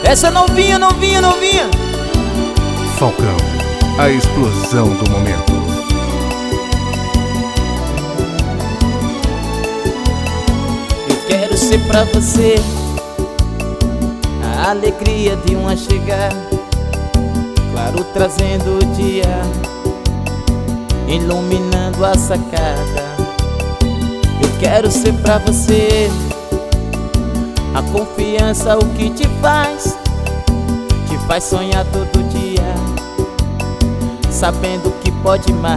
Essa novinha, novinha, novinha. Falcão, a explosão do momento. Eu quero ser pra você a alegria de uma chegada, claro, trazendo o dia, iluminando a sacada. Eu quero ser pra você a confiança, o que te faz sonhar todo dia, sabendo que pode mais.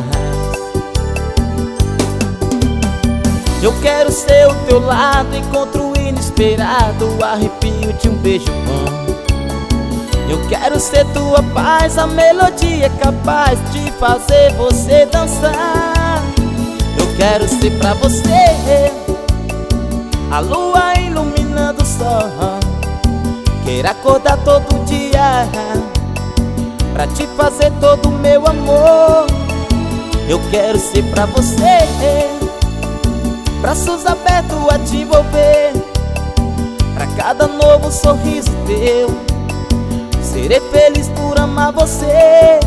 Eu quero ser o teu lado, encontro inesperado, o arrepio de um beijo bom. Eu quero ser tua paz, a melodia capaz de fazer você dançar. Eu quero ser pra você a lua iluminando o sol. Quero acordar todo dia pra te fazer todo o meu amor. Eu quero ser pra você braços abertos a te envolver, pra cada novo sorriso teu serei feliz por amar você.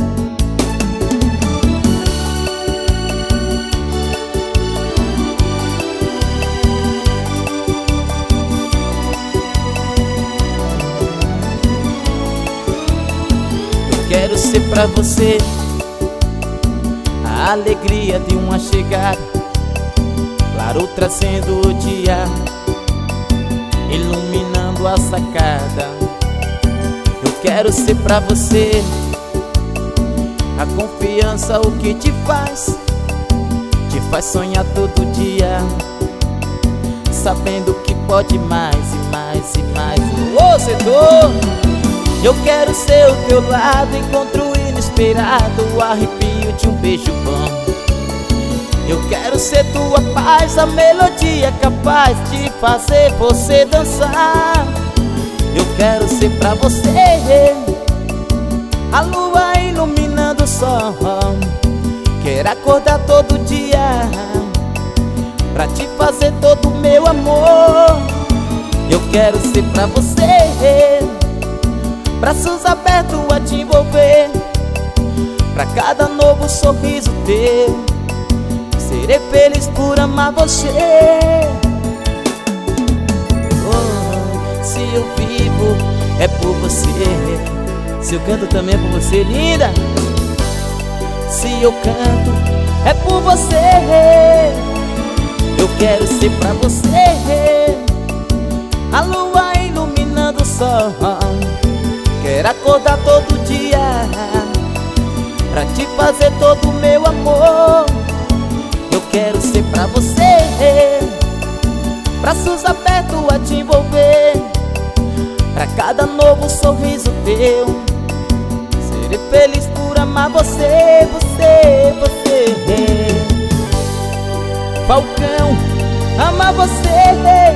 Quero ser pra você a alegria de uma chegada, claro, trazendo o dia, iluminando a sacada. Eu quero ser pra você a confiança, o que te faz sonhar todo dia, sabendo que pode mais e mais e mais. Ô, setor! Eu quero ser o teu lado, encontro inesperado, o arrepio de um beijo bom. Eu quero ser tua paz, a melodia capaz de fazer você dançar. Eu quero ser pra você a lua iluminando o sol. Quero acordar todo dia pra te fazer todo o meu amor. Eu quero ser pra você braços abertos a te envolver, pra cada novo sorriso teu serei feliz por amar você. Oh, se eu vivo é por você, se eu canto também é por você, linda. Se eu canto é por você. Eu quero ser pra você a lua iluminando o sol. Quero acordar todo dia pra te fazer todo o meu amor. Eu quero ser pra você braços abertos a te envolver, pra cada novo sorriso teu serei feliz por amar você, você, você. Falcão, amar você.